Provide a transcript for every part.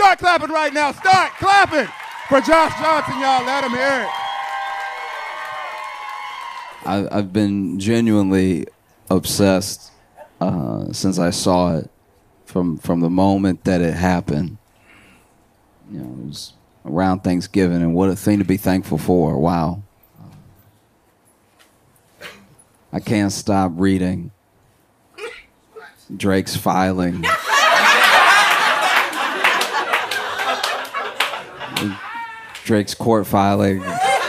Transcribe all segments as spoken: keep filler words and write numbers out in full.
Start clapping right now. Start clapping for Josh Johnson, y'all. Let him hear it. I, I've been genuinely obsessed uh, since I saw it from from the moment that it happened. You know, it was around Thanksgiving, and what a thing to be thankful for. Wow. I can't stop reading Drake's filing. Drake's court filing,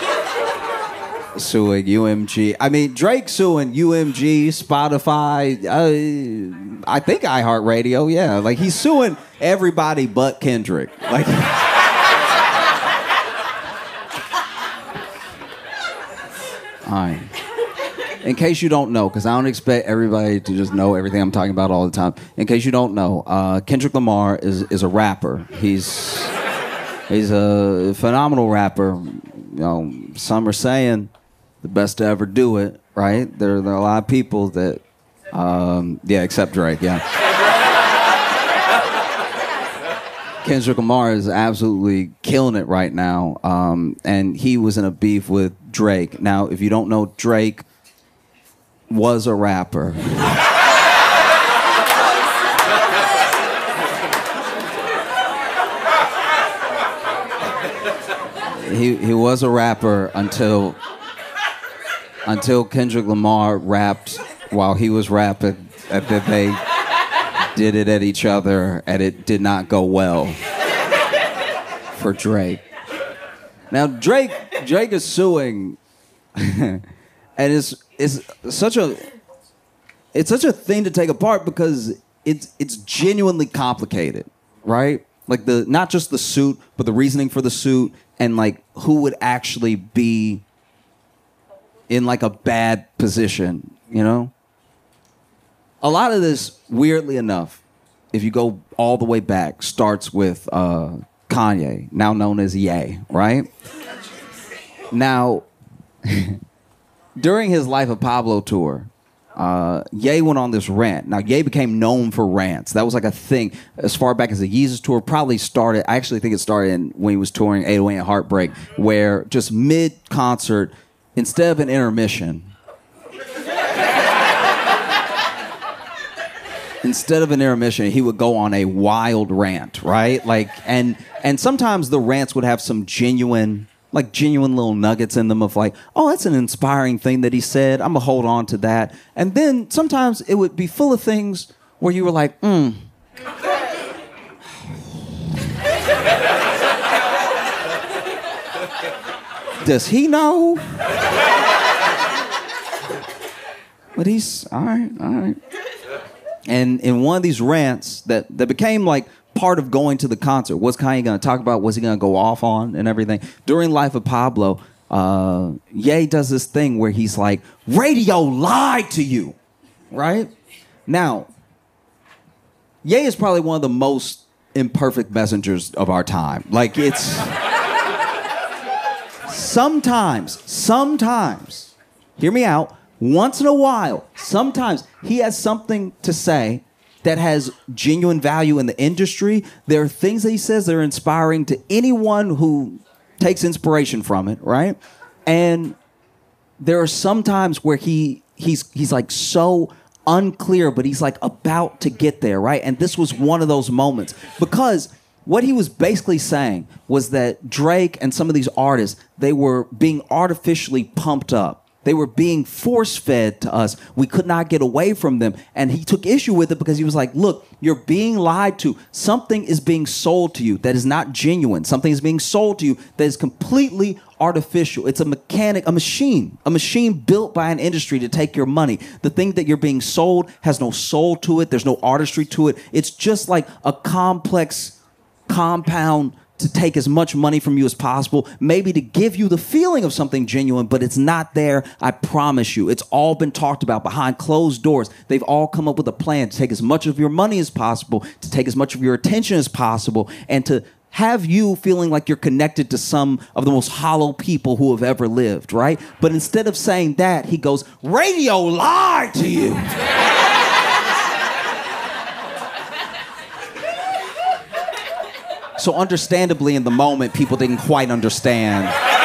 suing U M G. I mean, Drake suing U M G, Spotify, uh, I think iHeartRadio, yeah. Like, he's suing everybody but Kendrick. Like, all right. In case you don't know, because I don't expect everybody to just know everything I'm talking about all the time. In case you don't know, uh, Kendrick Lamar is is a rapper. He's he's a phenomenal rapper. You know, some are saying the best to ever do it. Right? There, there are a lot of people that, um, yeah, except Drake. Yeah. Kendrick Lamar is absolutely killing it right now, um, and he was in a beef with Drake. Now, if you don't know, Drake was a rapper. he he was a rapper until until Kendrick Lamar rapped while he was rapping, and then they did it at each other, and it did not go well for Drake. Now Drake Drake is suing, and it's it's such a it's such a thing to take apart because it's it's genuinely complicated, right? Like the not just the suit, but the reasoning for the suit, and like who would actually be in like a bad position, you know? A lot of this, weirdly enough, if you go all the way back, starts with uh, Kanye, now known as Ye, right? Now, during his Life of Pablo tour, uh, Ye went on this rant. Now, Ye became known for rants. That was like a thing as far back as the Yeezus tour. Probably started, I actually think it started in, when he was touring eight oh eight and Heartbreak, where just mid-concert, instead of an intermission, instead of an intermission, he would go on a wild rant, right? Like, and and sometimes the rants would have some genuine, like genuine little nuggets in them of like, oh, that's an inspiring thing that he said. I'm gonna hold on to that. And then sometimes it would be full of things where you were like, hmm. Does he know? But he's all right, all right. And in one of these rants that, that became like part of going to the concert, what's Kanye going to talk about? What's he going to go off on and everything? During Life of Pablo, uh, Ye does this thing where he's like, radio lied to you, right? Now, Ye is probably one of the most imperfect messengers of our time. Like, it's... sometimes, sometimes, hear me out, once in a while, sometimes he has something to say that has genuine value in the industry. There are things that he says that are inspiring to anyone who takes inspiration from it, right? And there are some times where he he's he's like so unclear, but he's like about to get there, right? And this was one of those moments because what he was basically saying was that Drake and some of these artists, they were being artificially pumped up. They were being force-fed to us. We could not get away from them. And he took issue with it because he was like, look, you're being lied to. Something is being sold to you that is not genuine. Something is being sold to you that is completely artificial. It's a mechanic, a machine, a machine built by an industry to take your money. The thing that you're being sold has no soul to it. There's no artistry to it. It's just like a complex compound to take as much money from you as possible, maybe to give you the feeling of something genuine, but it's not there, I promise you. It's all been talked about behind closed doors. They've all come up with a plan to take as much of your money as possible, to take as much of your attention as possible, and to have you feeling like you're connected to some of the most hollow people who have ever lived, right? But instead of saying that, he goes, radio lied to you. so understandably, in the moment, people didn't quite understand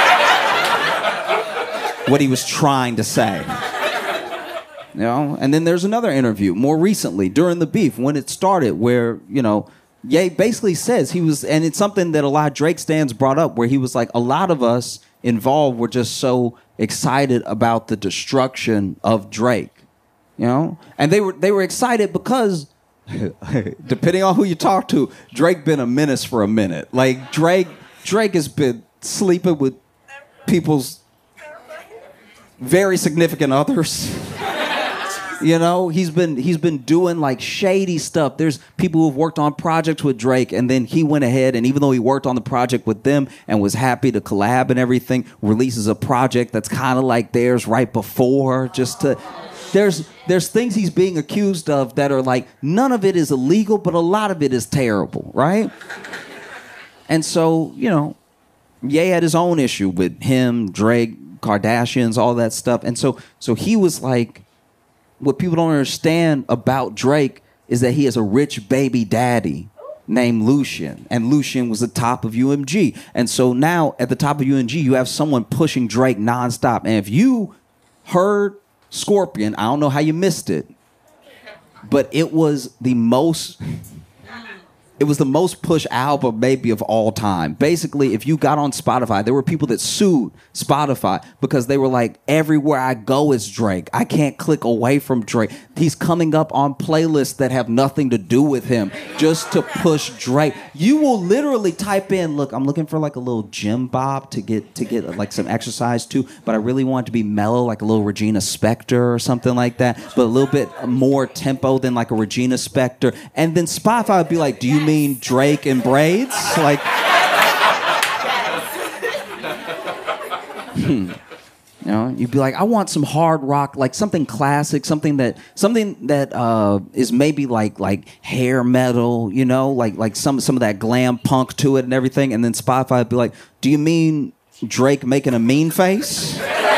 what he was trying to say. You know? And then there's another interview more recently during the beef when it started where, you know, Ye basically says he was, and it's something that a lot of Drake stans brought up, where he was like, a lot of us involved were just so excited about the destruction of Drake, you know? And they were they were excited because, depending on who you talk to, Drake been a menace for a minute. Like, Drake, Drake has been sleeping with people's very significant others. You know, he's been he's been doing like shady stuff. There's people who've worked on projects with Drake, and then he went ahead and even though he worked on the project with them and was happy to collab and everything, releases a project that's kind of like theirs right before, just to there's there's things he's being accused of that are like none of it is illegal, but a lot of it is terrible, right? And so, you know, Ye had his own issue with him, Drake, Kardashians, all that stuff. And so so he was like, what people don't understand about Drake is that he has a rich baby daddy named Lucian. And Lucian was the top of U M G. And so now at the top of U M G, you have someone pushing Drake nonstop. And if you heard Scorpion, I don't know how you missed it, but it was the most... It was the most pushed album maybe of all time. Basically, if you got on Spotify, there were people that sued Spotify because they were like, everywhere I go is Drake. I can't click away from Drake. He's coming up on playlists that have nothing to do with him just to push Drake. You will literally type in, look, I'm looking for like a little gym bob to get to get like some exercise too, but I really want it to be mellow, like a little Regina Spektor or something like that, but a little bit more tempo than like a Regina Spektor. And then Spotify would be like, do you mean Drake and braids? Like, hmm. You know, you'd be like, I want some hard rock, like something classic, something that something that uh, is maybe like like hair metal, you know, like like some some of that glam punk to it and everything. And then Spotify would be like, do you mean Drake making a mean face?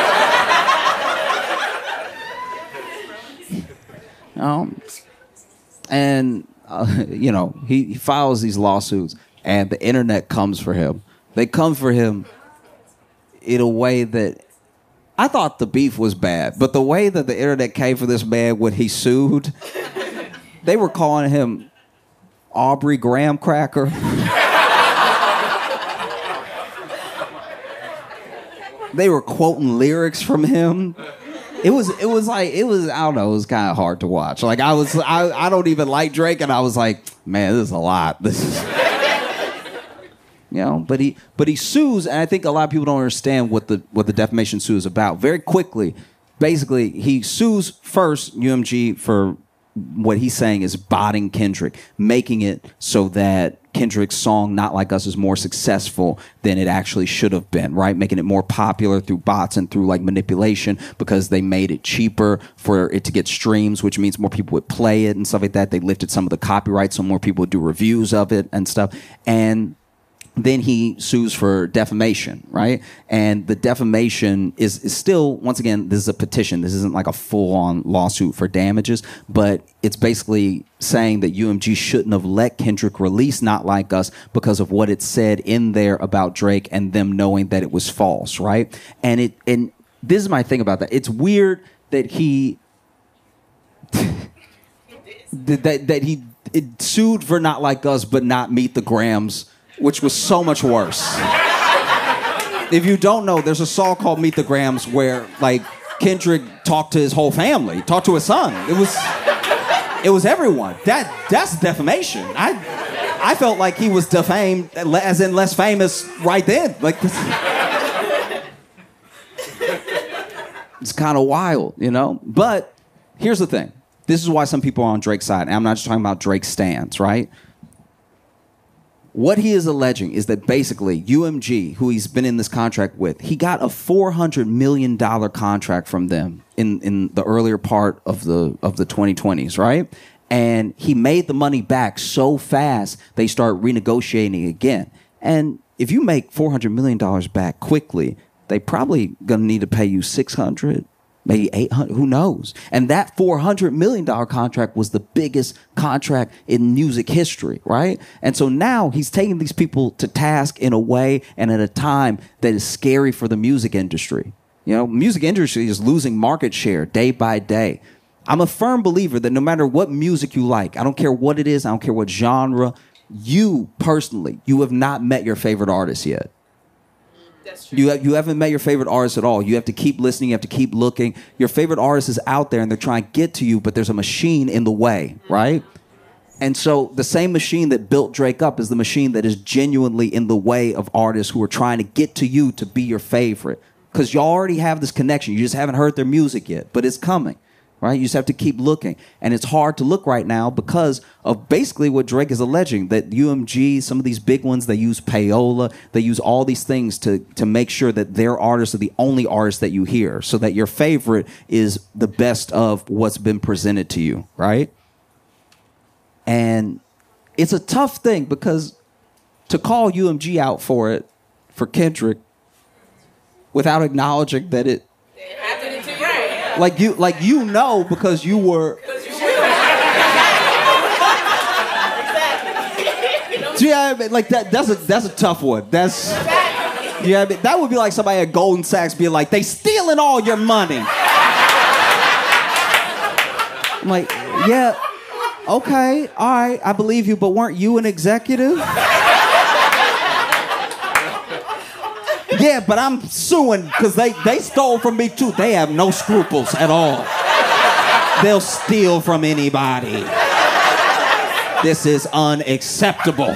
um, and. Uh, you know, he, he files these lawsuits and the internet comes for him. They come for him in a way that I thought the beef was bad, but the way that the internet came for this man when he sued, they were calling him Aubrey Graham Cracker. They were quoting lyrics from him. It was, it was like, it was, I don't know, it was kind of hard to watch. Like, I was, I, I don't even like Drake, and I was like, man, this is a lot. This is, you know, but he, but he sues, and I think a lot of people don't understand what the, what the defamation suit is about. Very quickly, basically, he sues first U M G for what he's saying is botting Kendrick, making it so that Kendrick's song Not Like Us is more successful than it actually should have been, right? Making it more popular through bots and through like manipulation because they made it cheaper for it to get streams, which means more people would play it and stuff like that. They lifted some of the copyright so more people would do reviews of it and stuff. And then he sues for defamation, right? And the defamation is, is still, once again, this is a petition. This isn't like a full-on lawsuit for damages, but it's basically saying that U M G shouldn't have let Kendrick release Not Like Us because of what it said in there about Drake and them knowing that it was false, right? And it and this is my thing about that. It's weird that he that that he it sued for Not Like Us but not Meet the Grams, which was so much worse. If you don't know, there's a song called Meet the Grams where, like, Kendrick talked to his whole family, talked to his son. It was, it was everyone. That that's defamation. I, I felt like he was defamed, as in less famous, right then. Like, this, it's kind of wild, you know. But here's the thing. This is why some people are on Drake's side, and I'm not just talking about Drake's stance, right? What he is alleging is that basically U M G, who he's been in this contract with, he got a four hundred million dollars contract from them in, in the earlier part of the of the twenty twenties, right? And he made the money back so fast, they start renegotiating again. And if you make four hundred million dollars back quickly, they probably going to need to pay you six hundred maybe eight hundred, who knows? And that four hundred million dollars contract was the biggest contract in music history, right? And so now he's taking these people to task in a way and at a time that is scary for the music industry. You know, music industry is losing market share day by day. I'm a firm believer that no matter what music you like, I don't care what it is, I don't care what genre, you personally, you have not met your favorite artist yet. That's true. You have, you haven't met your favorite artist at all. You have to keep listening. You have to keep looking. Your favorite artist is out there, and they're trying to get to you, but there's a machine in the way, right? And so the same machine that built Drake up is the machine that is genuinely in the way of artists who are trying to get to you to be your favorite. Because you already have this connection. You just haven't heard their music yet, but it's coming. Right? You just have to keep looking. And it's hard to look right now because of basically what Drake is alleging, that U M G, some of these big ones, they use payola, they use all these things to, to make sure that their artists are the only artists that you hear, so that your favorite is the best of what's been presented to you, right? And it's a tough thing because to call U M G out for it, for Kendrick, without acknowledging that it Like you, like you know, because you were. Yeah, I mean, like that. That's a that's a tough one. That's. Yeah, I mean, that would be like somebody at Goldman Sachs being like, "They stealing all your money." I'm like, yeah, okay, all right, I believe you, but weren't you an executive? Yeah, but I'm suing because they, they stole from me too. They have no scruples at all. They'll steal from anybody. This is unacceptable.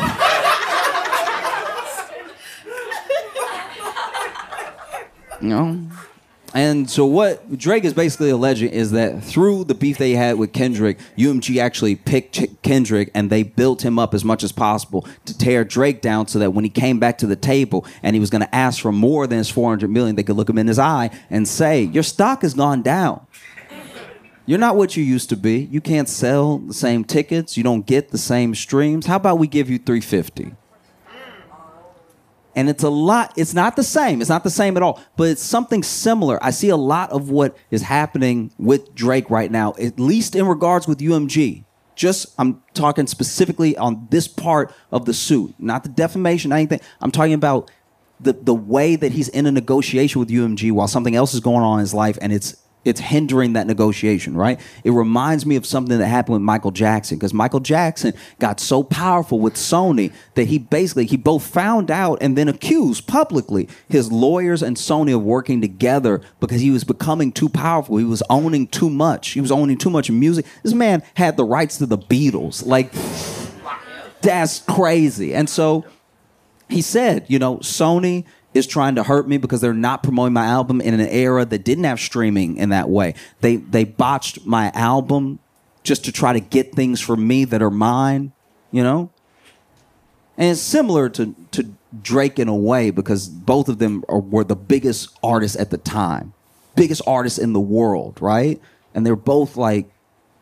You know? And so what Drake is basically alleging is that through the beef they had with Kendrick, U M G actually picked Ch- Kendrick and they built him up as much as possible to tear Drake down so that when he came back to the table and he was going to ask for more than his four hundred million dollars, they could look him in his eye and say, your stock has gone down. You're not what you used to be. You can't sell the same tickets. You don't get the same streams. How about we give you three hundred fifty dollars? And it's a lot. It's not the same. It's not the same at all. But it's something similar. I see a lot of what is happening with Drake right now, at least in regards with U M G. Just, I'm talking specifically on this part of the suit. Not the defamation, anything. I'm talking about the, the way that he's in a negotiation with U M G while something else is going on in his life, and it's it's hindering that negotiation, right? It reminds me of something that happened with Michael Jackson, because Michael Jackson got so powerful with Sony that he basically, he both found out and then accused publicly his lawyers and Sony of working together because he was becoming too powerful. He was owning too much. He was owning too much music. This man had the rights to the Beatles. Like, that's crazy. And so he said, you know, Sony is trying to hurt me because they're not promoting my album in an era that didn't have streaming in that way. They they botched my album just to try to get things for me that are mine, you know? And it's similar to, to Drake in a way because both of them are, were the biggest artists at the time. Biggest artists in the world, right? And they're both like...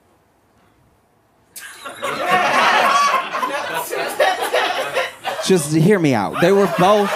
Just hear me out. They were both...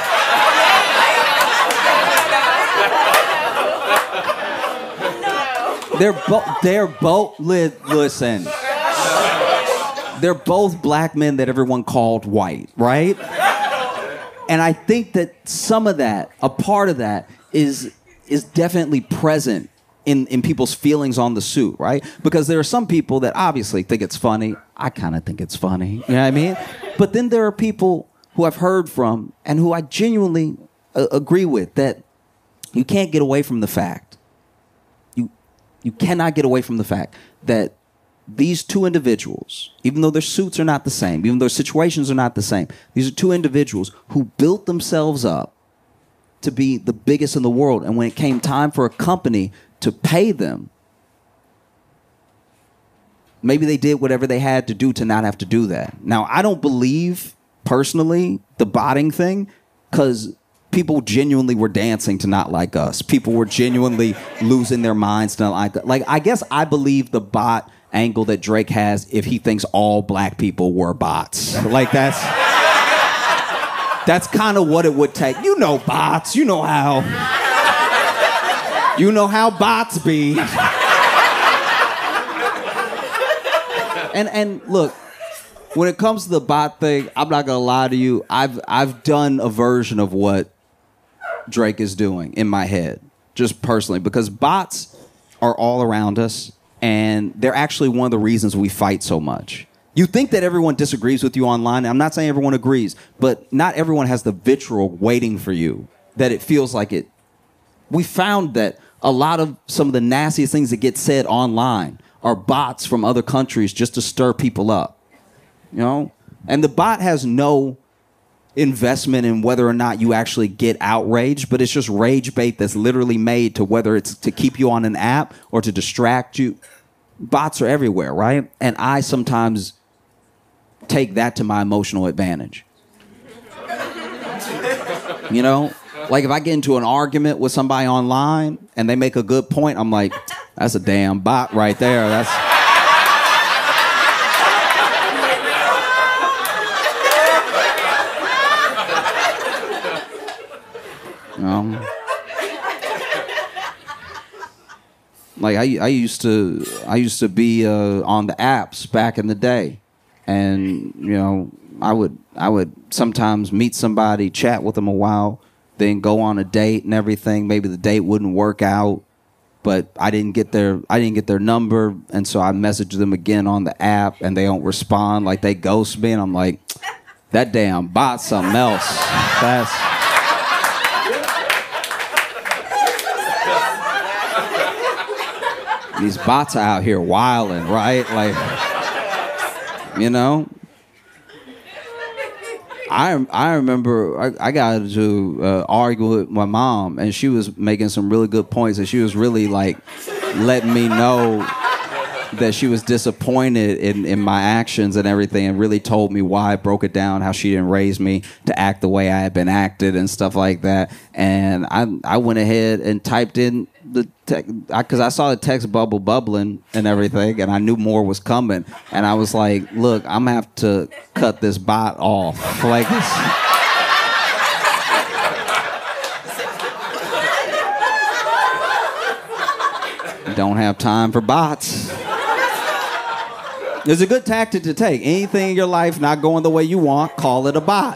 They're both. They're both. Li- listen. They're both black men that everyone called white, right? And I think that some of that, a part of that, is is definitely present in in people's feelings on the suit, right? Because there are some people that obviously think it's funny. I kind of think it's funny. You know what I mean? But then there are people who I've heard from and who I genuinely uh, agree with that you can't get away from the fact. You cannot get away from the fact that these two individuals, even though their suits are not the same, even though their situations are not the same, these are two individuals who built themselves up to be the biggest in the world. And when it came time for a company to pay them, maybe they did whatever they had to do to not have to do that. Now, I don't believe, personally, the botting thing, because... people genuinely were dancing to Not Like Us. People were genuinely losing their minds to Not Like Us. Like, I guess I believe the bot angle that Drake has if he thinks all black people were bots. Like, that's... That's kind of what it would take. You know bots. You know how... You know how bots be. and and look, when it comes to the bot thing, I'm not gonna lie to you. I've I've done a version of what Drake is doing in my head, just personally, because bots are all around us, and they're actually one of the reasons we fight so much. You think that everyone disagrees with you online. I'm not saying everyone agrees, but not everyone has the vitriol waiting for you that it feels like it. We found that a lot of some of the nastiest things that get said online are bots from other countries just to stir people up. You know? And the bot has no investment in whether or not you actually get outraged, but it's just rage bait that's literally made to whether it's to keep you on an app or to distract you. Bots are everywhere, right? And I sometimes take that to my emotional advantage. You know? Like if I get into an argument with somebody online and they make a good point, I'm like, that's a damn bot right there. That's Um, like I, I used to, I used to be uh, on the apps back in the day, and you know, I would, I would sometimes meet somebody, chat with them a while, then go on a date and everything. Maybe the date wouldn't work out, but I didn't get their, I didn't get their number, and so I messaged them again on the app, and they don't respond. Like they ghost me, and I'm like, that damn bot's something else. That's. These bots are out here wilding, right? Like, you know. I I remember I, I got to uh, argue with my mom, and she was making some really good points, and she was really like letting me know that she was disappointed in, in my actions and everything, and really told me why. Broke it down, how she didn't raise me to act the way I had been acted and stuff like that. And I I went ahead and typed in the text, because I, I saw the text bubble bubbling and everything, and I knew more was coming. And I was like, look, I'm gonna have to cut this bot off. Like this. Don't have time for bots. It's a good tactic to take. Anything in your life not going the way you want, call it a bot.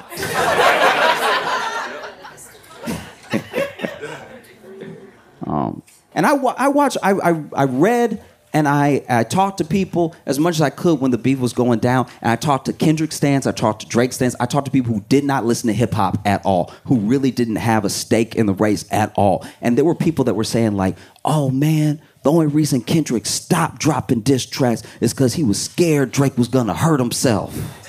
um, and I, I watched, I, I, I read, and I, I talked to people as much as I could when the beef was going down. And I talked to Kendrick stans, I talked to Drake stans, I talked to people who did not listen to hip hop at all, who really didn't have a stake in the race at all. And there were people that were saying like, oh man, the only reason Kendrick stopped dropping diss tracks is because he was scared Drake was gonna hurt himself.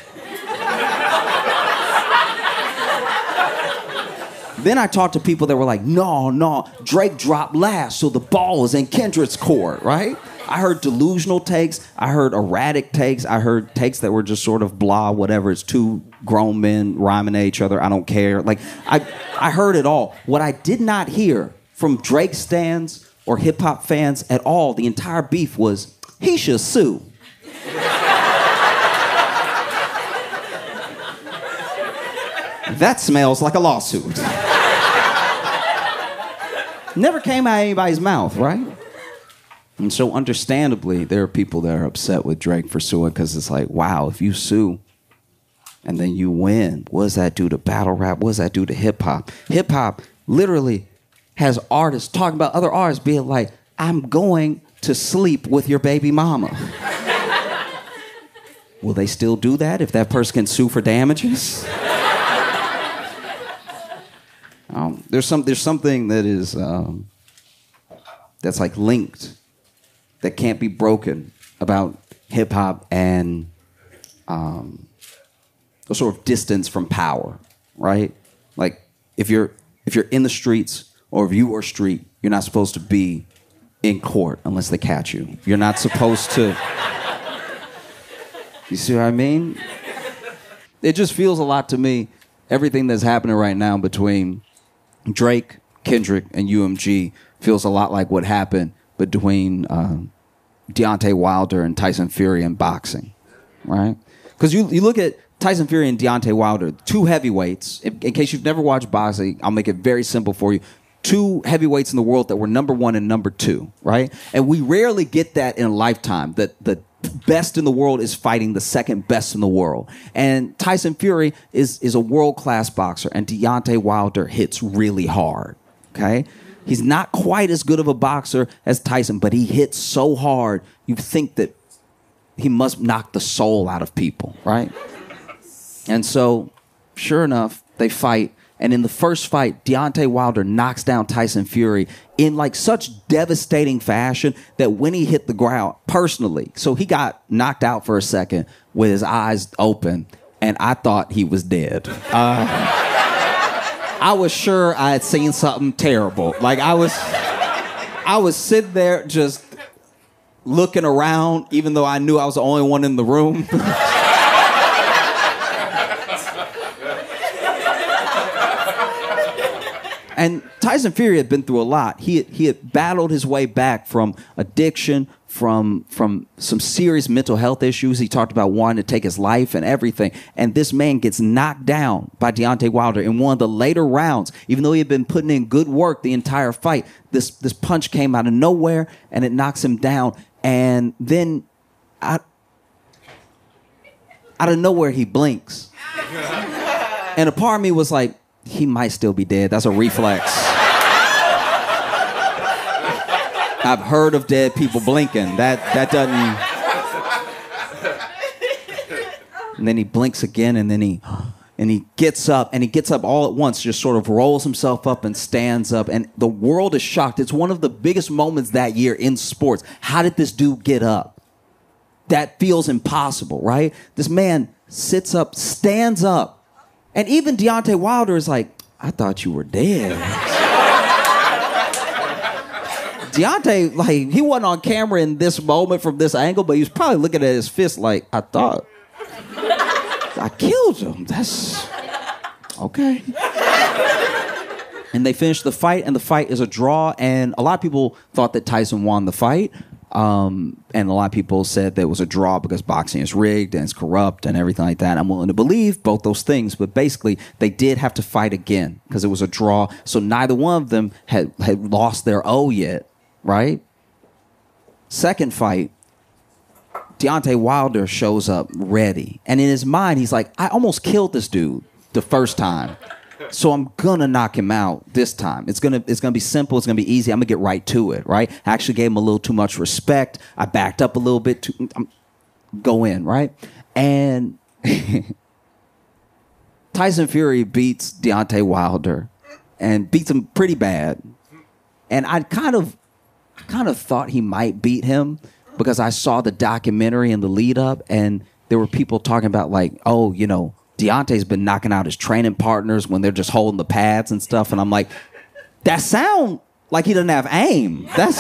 Then I talked to people that were like, no, no, Drake dropped last, so the ball is in Kendrick's court, right? I heard delusional takes. I heard erratic takes. I heard takes that were just sort of blah, whatever. It's two grown men rhyming at each other. I don't care. Like, I, I heard it all. What I did not hear from Drake stans or hip-hop fans at all, the entire beef was, he should sue. That smells like a lawsuit. Never came out of anybody's mouth, right? And so understandably, there are people that are upset with Drake for suing, because it's like, wow, if you sue and then you win, what does that do to battle rap? What does that do to hip-hop? Hip-hop literally has artists talking about other artists being like, I'm going to sleep with your baby mama. Will they still do that if that person can sue for damages? um, there's some there's something that is um, that's like linked, that can't be broken about hip hop and um, a sort of distance from power, right? Like if you're if you're in the streets, or if you are street, you're not supposed to be in court unless they catch you. You're not supposed to. You see what I mean? It just feels a lot to me, everything that's happening right now between Drake, Kendrick, and U M G feels a lot like what happened between um, Deontay Wilder and Tyson Fury in boxing, right? Because you, you look at Tyson Fury and Deontay Wilder, two heavyweights. In, in case you've never watched boxing, I'll make it very simple for you. two heavyweights in the world that were number one and number two, right? And we rarely get that in a lifetime, that the best in the world is fighting the second best in the world. And Tyson Fury is, is a world-class boxer, and Deontay Wilder hits really hard, okay? He's not quite as good of a boxer as Tyson, but he hits so hard, you think that he must knock the soul out of people, right? And so, sure enough, they fight. And in the first fight, Deontay Wilder knocks down Tyson Fury in like such devastating fashion that when he hit the ground, personally, so he got knocked out for a second with his eyes open, and I thought he was dead. Uh, I was sure I had seen something terrible. Like I was, I was sitting there just looking around, even though I knew I was the only one in the room. And Tyson Fury had been through a lot. He had, he had battled his way back from addiction, from from some serious mental health issues. He talked about wanting to take his life and everything. And this man gets knocked down by Deontay Wilder in one of the later rounds. Even though he had been putting in good work the entire fight, this this punch came out of nowhere and it knocks him down. And then out, out of nowhere, he blinks. And a part of me was like, he might still be dead. That's a reflex. I've heard of dead people blinking. That that doesn't. And then he blinks again, and then he and he gets up, and he gets up all at once, just sort of rolls himself up and stands up, and the world is shocked. It's one of the biggest moments that year in sports. How did this dude get up? That feels impossible, right? This man sits up, stands up. And even Deontay Wilder is like, I thought you were dead. Deontay, like, he wasn't on camera in this moment from this angle, but he was probably looking at his fist like, I thought I killed him. That's okay. And they finished the fight, and the fight is a draw. And a lot of people thought that Tyson won the fight. Um, and a lot of people said that it was a draw because boxing is rigged and it's corrupt and everything like that. I'm willing to believe both those things, but basically they did have to fight again because it was a draw. So neither one of them had, had lost their O yet, right? Second fight, Deontay Wilder shows up ready. And in his mind, he's like, I almost killed this dude the first time. So I'm gonna knock him out this time. It's gonna it's gonna be simple. It's gonna be easy. I'm gonna get right to it. Right? I actually gave him a little too much respect. I backed up a little bit. Too, I'm, go in, right? And Tyson Fury beats Deontay Wilder, and beats him pretty bad. And I kind of kind of thought he might beat him because I saw the documentary in the lead up, and there were people talking about like, oh, you know, Deontay's been knocking out his training partners when they're just holding the pads and stuff. And I'm like, that sound like he doesn't have aim. That's...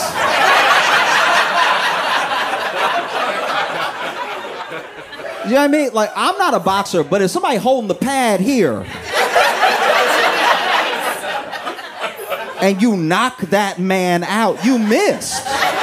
You know what I mean? Like, I'm not a boxer, but if somebody holding the pad here and you knock that man out, you missed.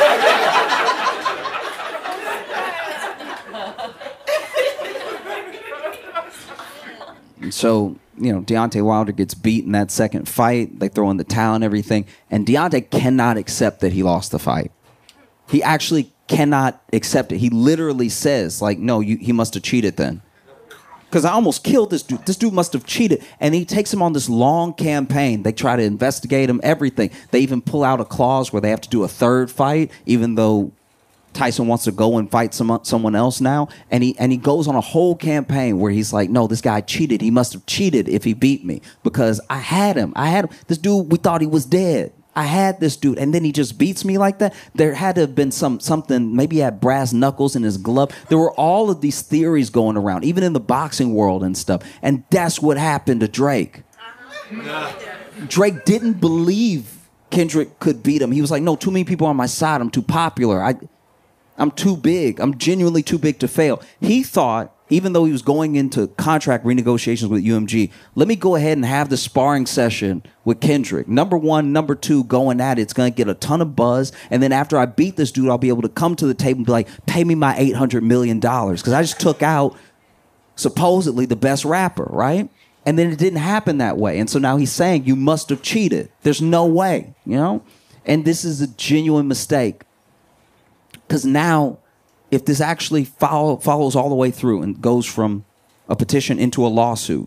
So, you know, Deontay Wilder gets beat in that second fight. They throw in the towel and everything. And Deontay cannot accept that he lost the fight. He actually cannot accept it. He literally says, like, no, you, he must have cheated then. Because I almost killed this dude. This dude must have cheated. And he takes him on this long campaign. They try to investigate him, everything. They even pull out a clause where they have to do a third fight, even though Tyson wants to go and fight some, someone else now. And he and he goes on a whole campaign where he's like, no, this guy cheated. He must have cheated if he beat me because I had him. I had him. This dude, we thought he was dead. I had this dude. And then he just beats me like that. There had to have been some something. Maybe he had brass knuckles in his glove. There were all of these theories going around, even in the boxing world and stuff. And that's what happened to Drake. Drake didn't believe Kendrick could beat him. He was like, no, too many people on my side. I'm too popular. I... I'm too big. I'm genuinely too big to fail. He thought, even though he was going into contract renegotiations with U M G, let me go ahead and have the sparring session with Kendrick. Number one, number two, going at it. It's going to get a ton of buzz. And then after I beat this dude, I'll be able to come to the table and be like, pay me my eight hundred million dollars. Because I just took out supposedly the best rapper, right? And then it didn't happen that way. And so now he's saying you must have cheated. There's no way, you know? And this is a genuine mistake. Because now, if this actually follow, follows all the way through and goes from a petition into a lawsuit,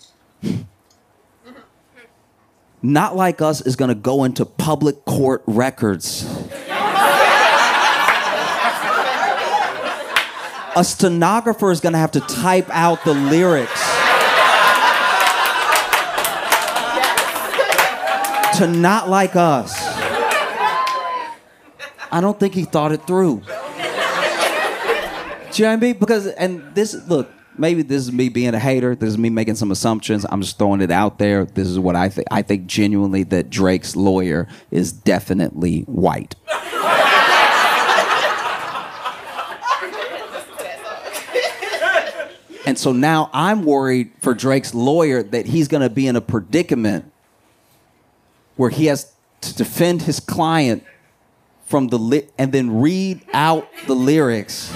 Not Like Us is going to go into public court records. A stenographer is going to have to type out the lyrics to Not Like Us. I don't think he thought it through. Do you know what I mean? Because, and this, look, maybe this is me being a hater. This is me making some assumptions. I'm just throwing it out there. This is what I think. I think genuinely that Drake's lawyer is definitely white. And so now I'm worried for Drake's lawyer that he's going to be in a predicament where he has to defend his client from the li- and then read out the lyrics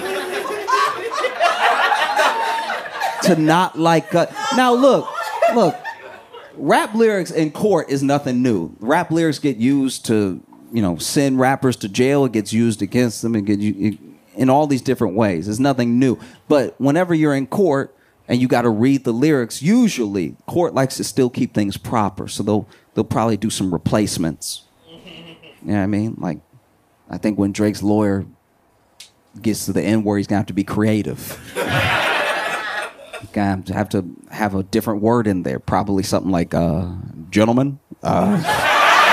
to Not Like Us. Now look, look, rap lyrics in court is nothing new. Rap lyrics get used to, you know, send rappers to jail. It gets used against them and get you in all these different ways. It's nothing new. But whenever you're in court and you got to read the lyrics, usually court likes to still keep things proper. So they'll they'll probably do some replacements. You know what I mean? Like, I think when Drake's lawyer gets to the end where he's going to have to be creative. He's going to have to have a different word in there. Probably something like, uh, gentlemen. Uh,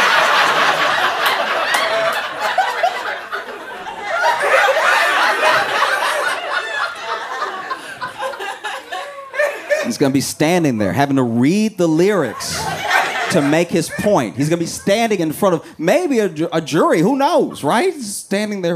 He's going to be standing there having to read the lyrics to make his point. He's going to be standing in front of maybe a, ju- a jury. Who knows, right? He's standing there.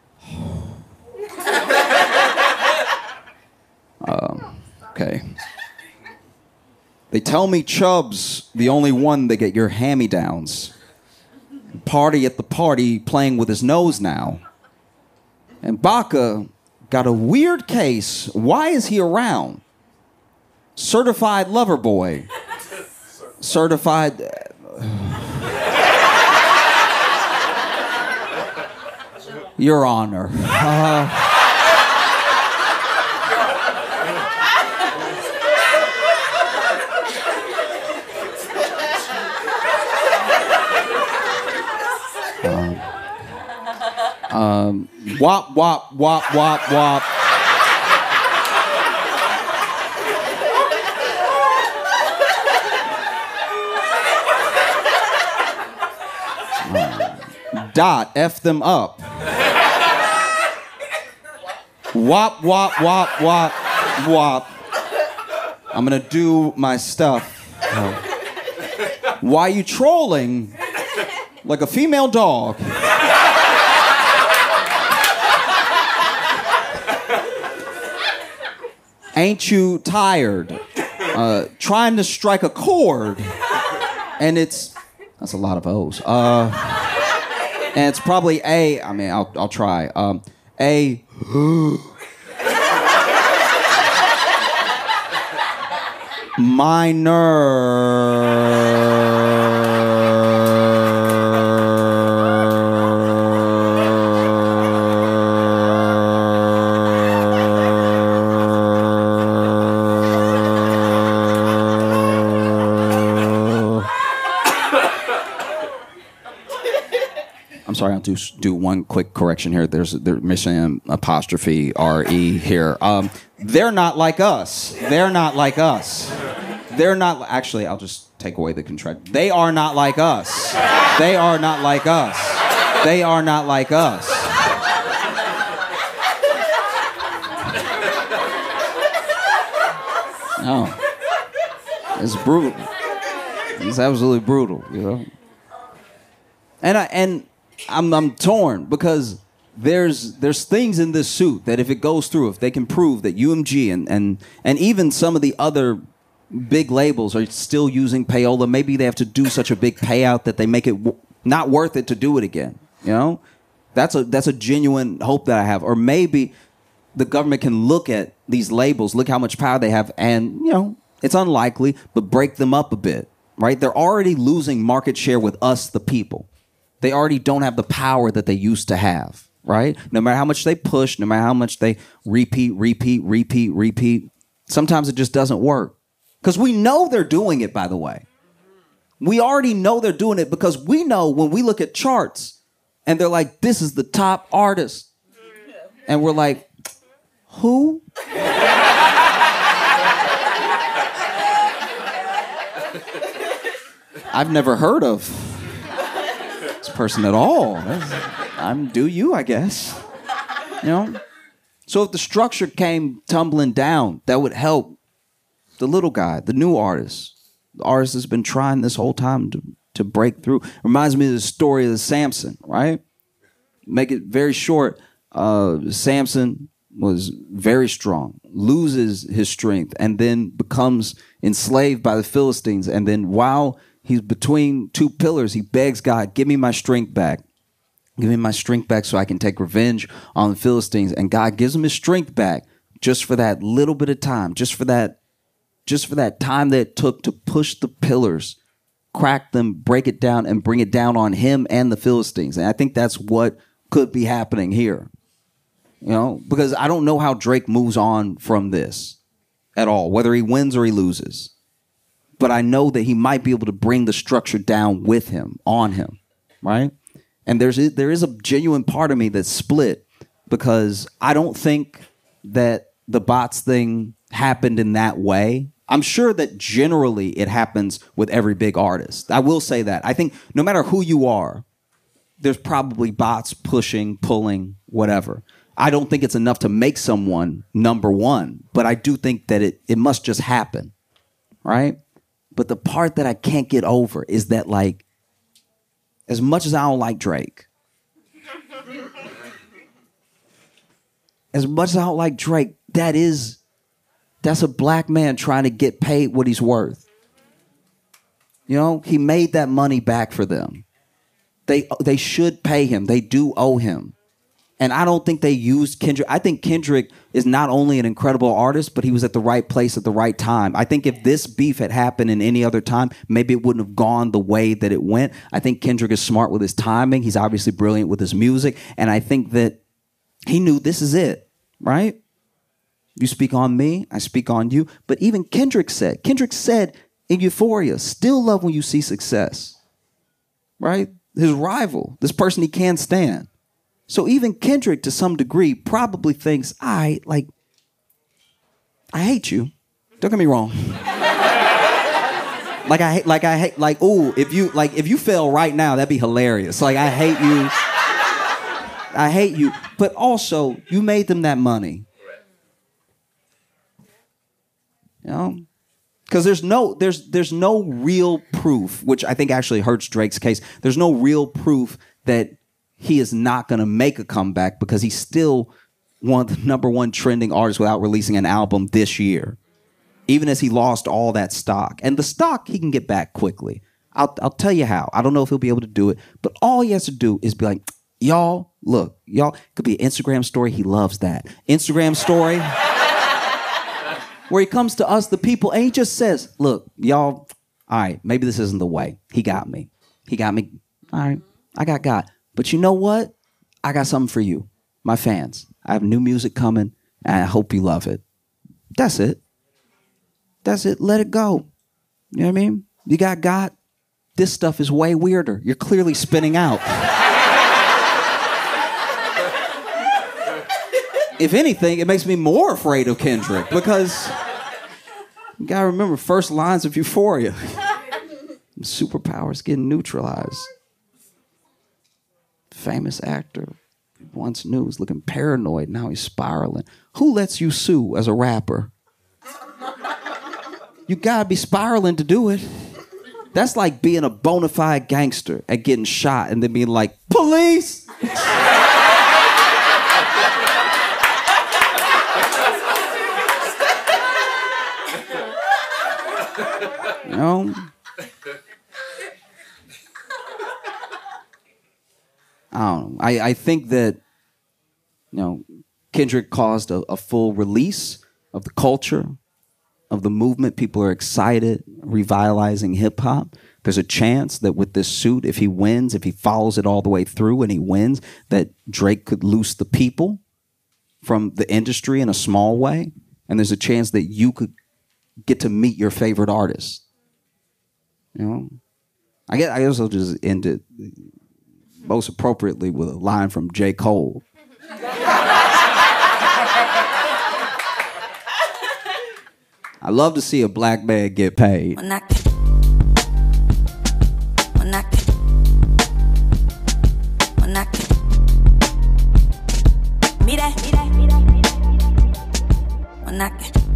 um, okay. They tell me Chubb's the only one that get your hand-me-downs. Party at the party playing with his nose now. And Baca got a weird case. Why is he around? Certified lover boy. Certified. Your Honor. Uh, um, um, wop, wop, wop, wop, wop. Dot, F them up. Wop, wop, wop, wop, wop. I'm gonna do my stuff. Uh, why you trolling like a female dog? Ain't you tired? Uh, trying to strike a chord. And it's, that's a lot of O's. Uh... And it's probably A, I mean, I'll, I'll try. Um, A. Minor. I'm sorry, I'll do, do one quick correction here. There's they're missing an apostrophe R E here. Um, they're not like us. They're not like us. They're not, actually, I'll just take away the contract. They are not like us. They are not like us. They are not like us. No. It's brutal. It's absolutely brutal, you know? And I, and I'm I'm torn because there's there's things in this suit that if it goes through, if they can prove that U M G and and, and even some of the other big labels are still using payola, maybe they have to do such a big payout that they make it w- not worth it to do it again. You know, that's a that's a genuine hope that I have. Or maybe the government can look at these labels, look how much power they have, and you know, It's unlikely, but break them up a bit, right? They're already losing market share with us, the people. They already don't have the power that they used to have, right? No matter how much they push, no matter how much they repeat, repeat, repeat, repeat, sometimes it just doesn't work. Because we know they're doing it, by the way. We already know they're doing it because we know when we look at charts and they're like, this is the top artist. And we're like, who? I've never heard of this person at all. I'm do you, I guess. You know? So if the structure came tumbling down, that would help the little guy, the new artist. The artist has been trying this whole time to, to break through. Reminds me of the story of Samson, right? Make it very short. Uh, Samson was very strong, loses his strength, and then becomes enslaved by the Philistines. And then while he's between two pillars, he begs God, give me my strength back. Give me my strength back so I can take revenge on the Philistines. And God gives him his strength back just for that little bit of time, just for that, just for that time that it took to push the pillars, crack them, break it down, and bring it down on him and the Philistines. And I think that's what could be happening here. You know, because I don't know how Drake moves on from this at all, whether he wins or he loses. But I know that he might be able to bring the structure down with him, on him, right? And there's there is a genuine part of me that's split because I don't think that the bots thing happened in that way. I'm sure that generally it happens with every big artist. I will say that. I think no matter who you are, there's probably bots pushing, pulling, whatever. I don't think it's enough to make someone number one, but I do think that it, it must just happen, right? But the part that I can't get over is that, like, as much as I don't like Drake, as much as I don't like Drake, that is, that's a black man trying to get paid what he's worth. You know, he made that money back for them. They they should pay him. They do owe him. And I don't think they used Kendrick. I think Kendrick is not only an incredible artist, but he was at the right place at the right time. I think if this beef had happened in any other time, maybe it wouldn't have gone the way that it went. I think Kendrick is smart with his timing. He's obviously brilliant with his music. And I think that he knew this is it, right? You speak on me, I speak on you. But even Kendrick said, Kendrick said in Euphoria, still love when you see success, right? His rival, this person he can't stand. So even Kendrick, to some degree, probably thinks, I, like, I hate you. Don't get me wrong. like, I hate, like, I hate, like, ooh, if you, like, if you fail right now, that'd be hilarious. Like, I hate you. I hate you. But also, you made them that money. You know? Because there's no, there's, there's no real proof, which I think actually hurts Drake's case. There's no real proof that he is not going to make a comeback because he's still one of the number one trending artists without releasing an album this year, even as he lost all that stock. And the stock he can get back quickly. I'll, I'll tell you how. I don't know if he'll be able to do it, but all he has to do is be like, y'all, look, y'all, it could be an Instagram story. He loves that. Instagram story where he comes to us, the people, and he just says, look, y'all, all right, maybe this isn't the way. He got me. He got me. All right, I got God. But you know what? I got something for you, my fans. I have new music coming, and I hope you love it. That's it. That's it. Let it go. You know what I mean? You got God. This stuff is way weirder. You're clearly spinning out. If anything, it makes me more afraid of Kendrick because you gotta remember first lines of Euphoria. Superpowers getting neutralized. Famous actor once knew was looking paranoid. Now he's spiraling. Who lets you sue as a rapper? You gotta be spiraling to do it. That's like being a bona fide gangster and getting shot and then being like, police! You know? I don't know. I, I think that, you know, Kendrick caused a, a full release of the culture. of the movement. People are excited, revitalizing hip hop. There's a chance that with this suit, if he wins, if he follows it all the way through and he wins, that Drake could loose the people from the industry in a small way. And there's a chance that you could get to meet your favorite artist. You know? I guess, I guess I'll just end it most appropriately with a line from J. Cole. I love to see a black man get paid. When I, when I, when I, me that, me that, me that, when I.